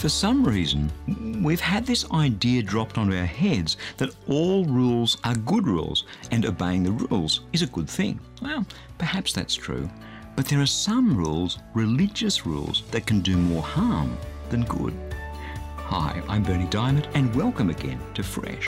For some reason, we've had this idea dropped onto our heads that all rules are good rules and obeying the rules is a good thing. Well, perhaps that's true, but there are some rules, religious rules, that can do more harm than good. Hi, I'm Berni Dymet and welcome again to Fresh.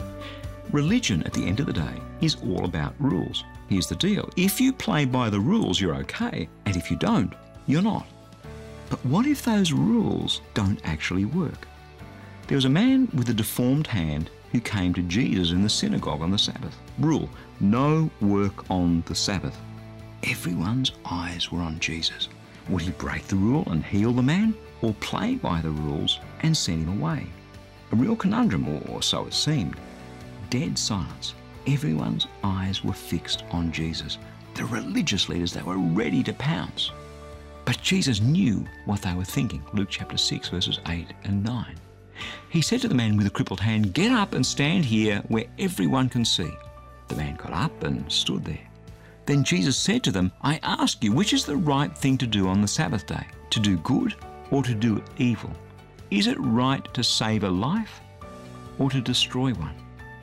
Religion, at the end of the day, is all about rules. Here's the deal. If you play by the rules, you're okay, and if you don't, you're not. But what if those rules don't actually work? There was a man with a deformed hand who came to Jesus in the synagogue on the Sabbath. Rule: no work on the Sabbath. Everyone's eyes were on Jesus. Would he break the rule and heal the man, or play by the rules and send him away? A real conundrum, or so it seemed. Dead silence. Everyone's eyes were fixed on Jesus. The religious leaders, they were ready to pounce. But Jesus knew what they were thinking. Luke chapter 6, verses 8 and 9. He said to the man with the crippled hand, "Get up and stand here where everyone can see." The man got up and stood there. Then Jesus said to them, "I ask you, which is the right thing to do on the Sabbath day? To do good or to do evil? Is it right to save a life or to destroy one?"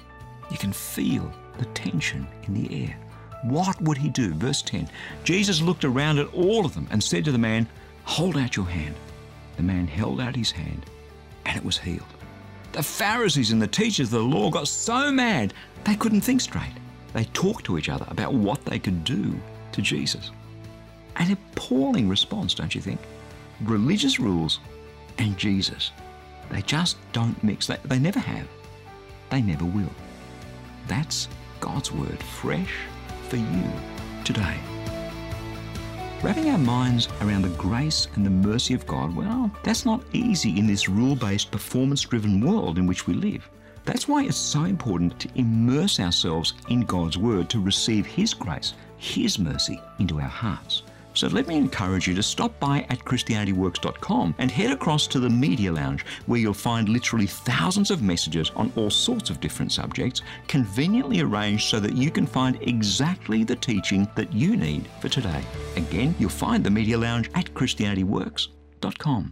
You can feel the tension in the air. What would he do? Verse 10, Jesus looked around at all of them and said to the man, "Hold out your hand." The man held out his hand and it was healed. The Pharisees and the teachers of the law got so mad they couldn't think straight. They talked to each other about what they could do to Jesus. An appalling response, don't you think? Religious rules and Jesus. They just don't mix. They never have. They never will. That's God's word, fresh for you today. Wrapping our minds around the grace and the mercy of God, well, that's not easy in this rule-based, performance-driven world in which we live. That's why it's so important to immerse ourselves in God's word to receive His grace, His mercy into our hearts. So let me encourage you to stop by at ChristianityWorks.com and head across to the Media Lounge, where you'll find literally thousands of messages on all sorts of different subjects, conveniently arranged so that you can find exactly the teaching that you need for today. Again, you'll find the Media Lounge at ChristianityWorks.com.